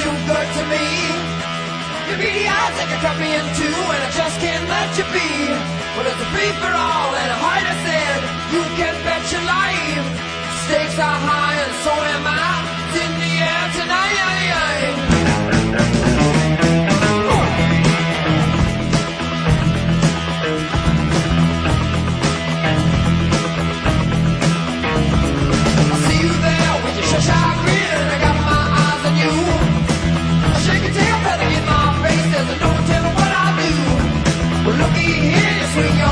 too good to me. Your beady eyes, they can cut me in two, and I just can't let you be. Well, it's a free for all, and a heart I said, you can bet your life. Stakes are high, and so am I. It's in the air tonight. Shy grin, I got my eyes on you. Shake your tail feather in my face, there's no telling what I'll do. Well, looky here, you swing your